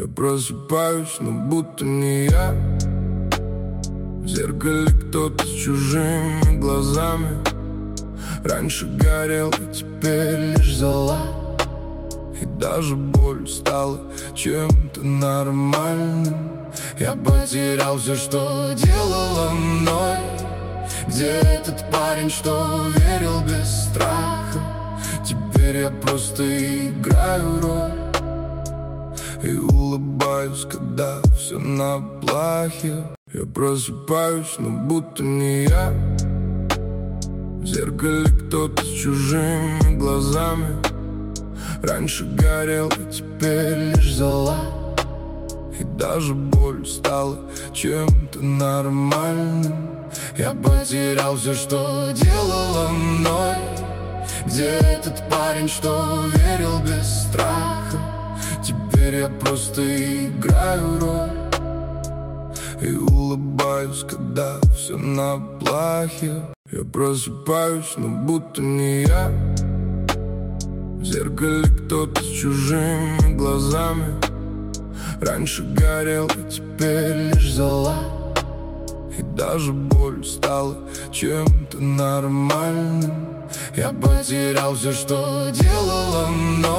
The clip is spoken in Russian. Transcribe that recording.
Я просыпаюсь, но будто не я. В зеркале кто-то с чужими глазами. Раньше горел, а теперь лишь зола. И даже боль стала чем-то нормальным. Я потерял все, что делало мной. Где этот парень, что верил без страха? Теперь я просто играю роль и улыбаюсь, когда все на плахе. Я просыпаюсь, но будто не я. В зеркале кто-то с чужими глазами. Раньше горел, а теперь лишь зола. И даже боль стала чем-то нормальным. Я потерял все, что делало мной. Где этот парень, что верил без страха? Теперь я просто играю роль и улыбаюсь, когда все на плахе. Я просыпаюсь, но будто не я. В зеркале кто-то с чужими глазами. Раньше горел, а теперь лишь зола. И даже боль стала чем-то нормальным. Я потерял все, что делало мной.